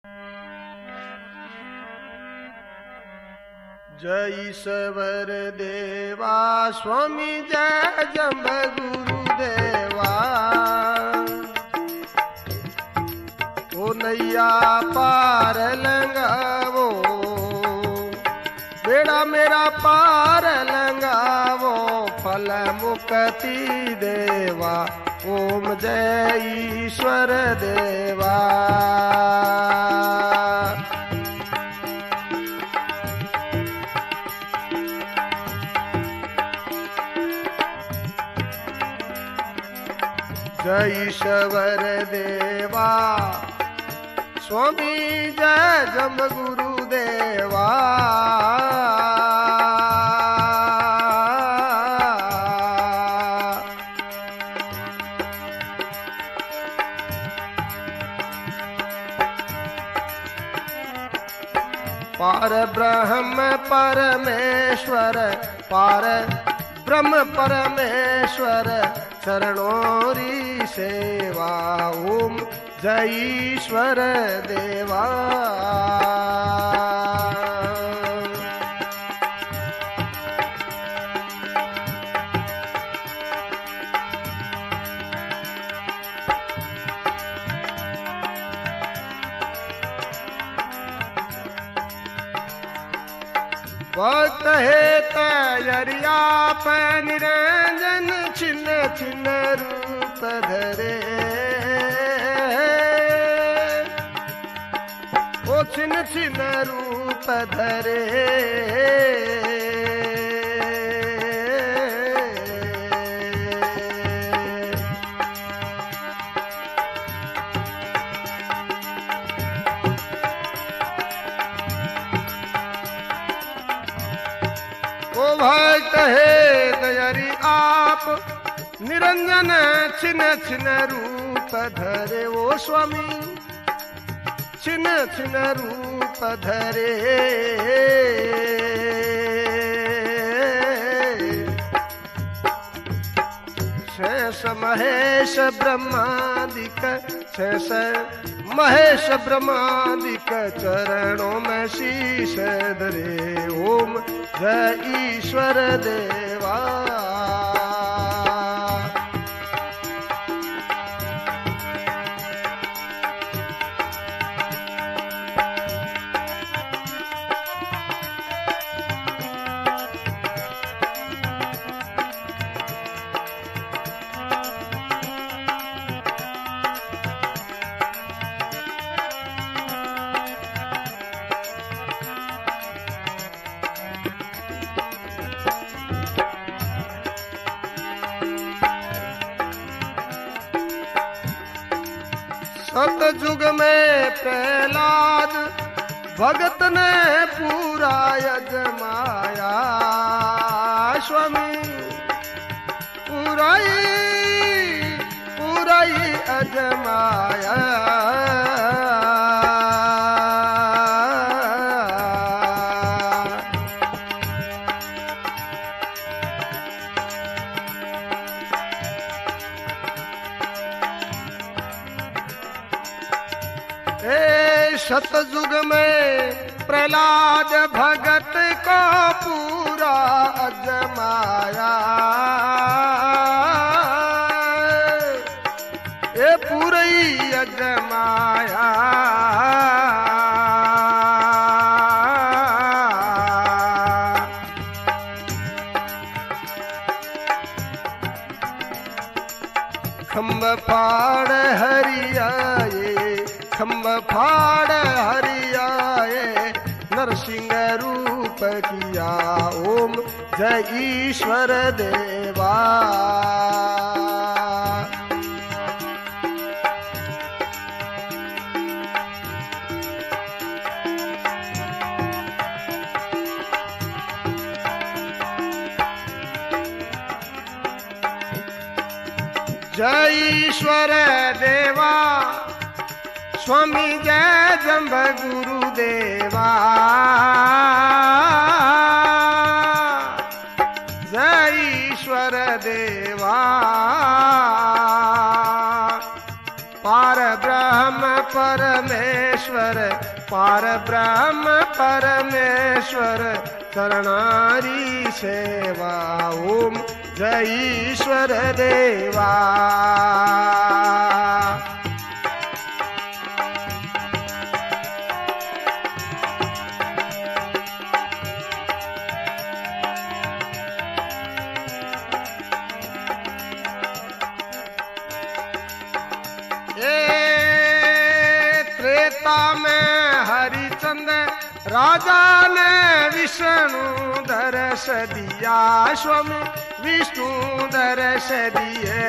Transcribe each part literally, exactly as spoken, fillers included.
जय ईश्वर देवा स्वामी जय जंब गुरुदेवा। ओ नैया पार लंगावो, बेड़ा मेरा पार लंगावो, फल मुक्ति देवा ओम जय ईश्वर देवा। जय ईश्वर देवा स्वामी जय जंब गुरुदेवा। पार ब्रह्म परमेश्वर, पार ब्रह्म परमेश्वर, चरणोरी सेवा ओम जय ईश्वर देवा। भक्त है तैयरिया पे निरंजन, छिन्न छिन्न रूप धरे, ओ छिन्न छिन्न रूप धरे। भक्त है दयारी आप निरंजन, छिन्न छिन्न रूप धरे, ओ स्वामी छिन्न छिन्न रूप धरे। शेष महेश ब्रह्मादिक, शेष महेश ब्रह्मादिक, चरणों में शीश धरे ओम जय ईश्वर देवा। सतयुग में प्रहलाद भगत ने पूरा यजमाया, स्वामी पूरा ही पूरा ही अजमाया। सतयुग में प्रहलाद भगत को पूरा अजमाया, ये पूरा ही अजमाया। खम्ब फाड़ हरियाए, खम्ब फाड़ हरियाए, नरसिंह रूप किया ओम जय ईश्वर देवा। जय ईश्वर देवा स्वामी जय जंब गुरुदेवा। जय ईश्वर देवा पार ब्रह्म परमेश्वर परमेश्वर पार ब्रह्म परमेश्वर चरणारी सेवा ओम जय ईश्वर देवा। त्रेता में हरिचंद्र राजा ने विष्णु दर्श दिया, स्वामी विष्णु दर्श दिए।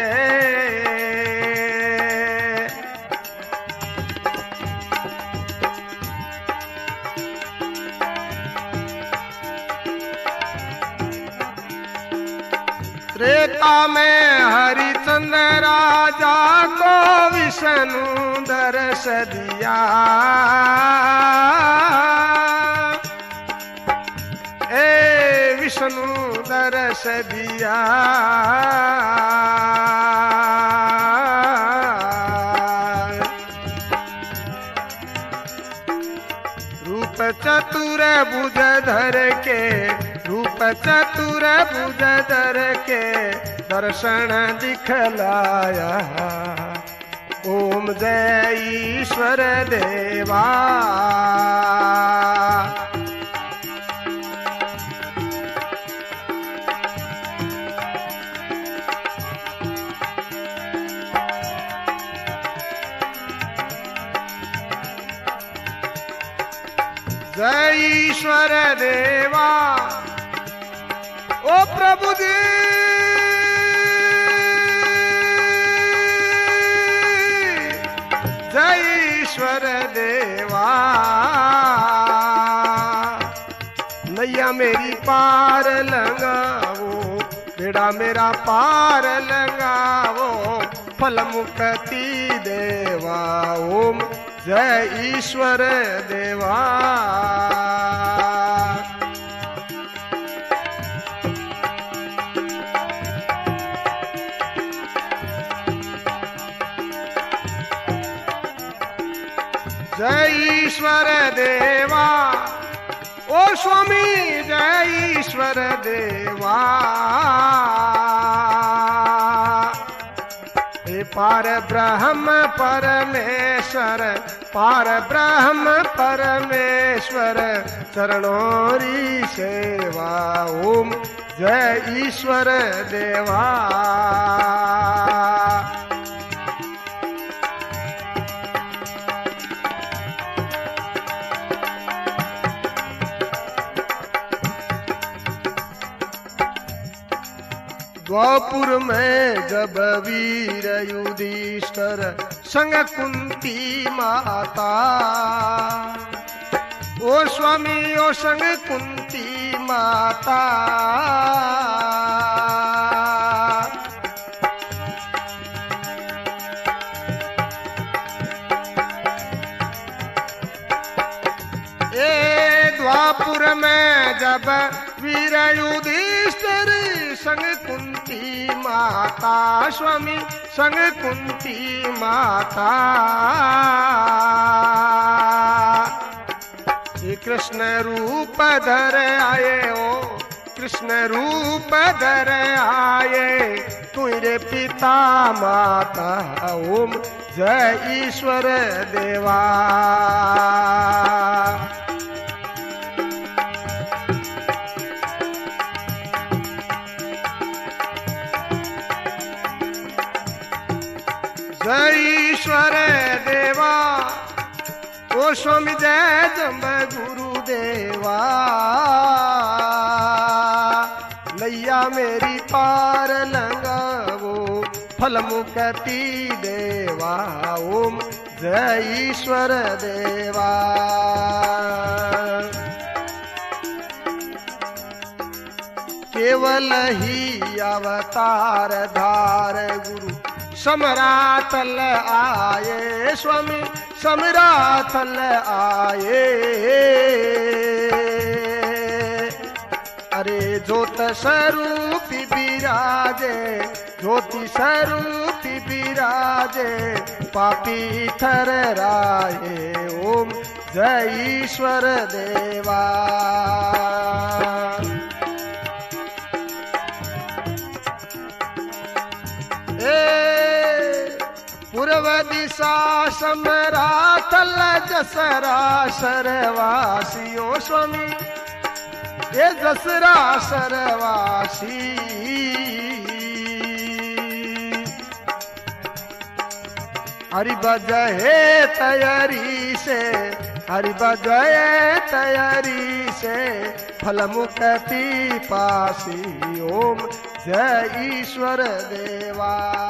त्रेता में हरिचंद्र राजा को विष्णु दर्श दिया, ए विष्णु दर्श दिया। रूप चतुर भुज धर के, रूप चतुर भुज धर के दर्शन दिखलाया, ओम जय ईश्वर देवा। जय ईश्वर देवा। ओ प्रभु जी जय ईश्वर देवा। नैया मेरी पार लगावो, बेड़ा मेरा पार लगावो, फल मुक्ति देवा ओम जय ईश्वर देवा। जय ईश्वर देवा। ओ स्वामी जय ईश्वर देवा। हे पार ब्रह्म परमेश्वर, पार ब्रह्म परमेश्वर चरणोरी सेवा ओम जय ईश्वर देवा। द्वापुर में जब वीर युधिष्ठिर संग कुंती माता, ओ स्वामी ओ संग कुंती माता। ए द्वापुर में जब वीर युधिष्ठिर संग कुंती माता, स्वामी संग कुंती माता। ये कृष्ण रूप धर आए ओ, कृष्ण रूप धर आए, तुझे पिता माता ओम जय ईश्वर देवा। जय ईश्वर देवा। ओ स्वामी जय जम्ब गुरुदेवा। नैया मेरी पार लगावो, फल मुक्ति देवा ओम जय ईश्वर देवा। केवल ही अवतार धार गुरु समरातल आए, स्वामी समरातल आए। अरे ज्योत स्वरूपी विराजे, ज्योति स्वरूपी विराजे, पापी थर राये जय ईश्वर देवा। ए पूर्व दिशा समरातल जसरा सरवासियों स्वामी ये जसरा सरवासी हरि बजहे तैयारी से हरि बजहे तैयारी से फल मुक्ति पासी ओम जय ईश्वर देवा।